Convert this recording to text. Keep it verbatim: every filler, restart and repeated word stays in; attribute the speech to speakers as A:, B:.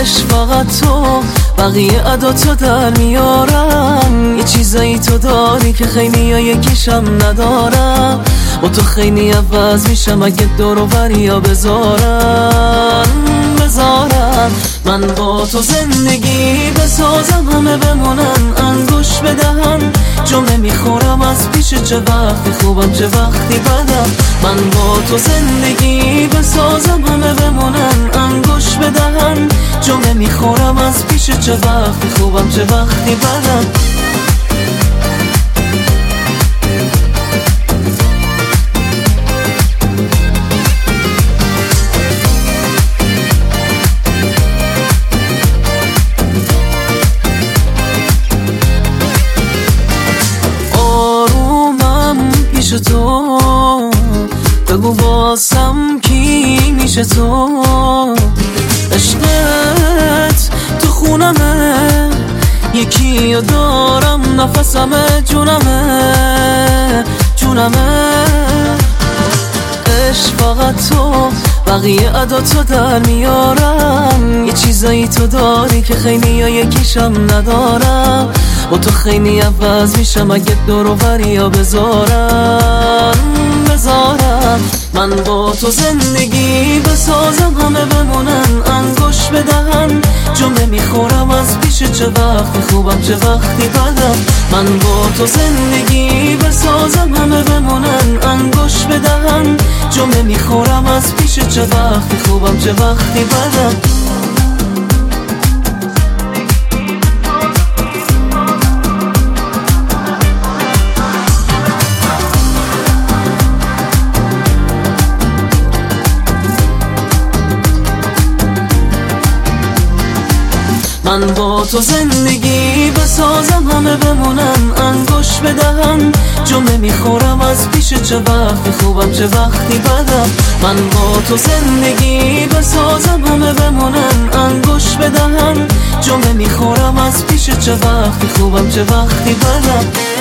A: عشق فقط تو، بقیه عداتو در میارن. یه چیزایی تو داری که خیلی ها یکیشم ندارن. با تو خیلی عوض میشم اگه دور و بریا بذارن بذارن. من با تو زندگی بسازم همه بمونن انگوش بدهن. جمله میخورم از پیش چه وقتی خوبم چه وقتی بدم. من با تو زندگی بسازم همه بمونن انگوش بدهن. جمله میخورم از پیش چه وقتی خوبم چه وقتی بدم. پیش تو بگو واسم کی میشه تو. عشقت تو خونمه، یکی رو دارم نفسمه، جونمه جونمه. عشق فقط تو، بقیه عداتو در میارن. یه چیزایی تو داری که خیلی ها یکیشم ندارم. با تو خیلی عوض میشم اگه دور و بریا بذارن بذارن. من با تو زندگی بسازم همه بمونن انگوش بدهن. جمله میخورم از پیش چه وقتی خوبم چه وقتی بدم. من با تو زندگی بسازم همه بمونن انگوش بدهن. جمله میخورم از پیش چه وقتی خوبم چه وقتی بدم. من با تو زندگی بسازم همه بمونن انگوش بدهن. جمله میخورم از پیش چه وقتی خوبم چه وقتی بدم. من با تو زندگی بسازم همه بمونن انگوش بدهن. جمله میخورم از پیش چه وقتی خوبم چه وقتی بدم.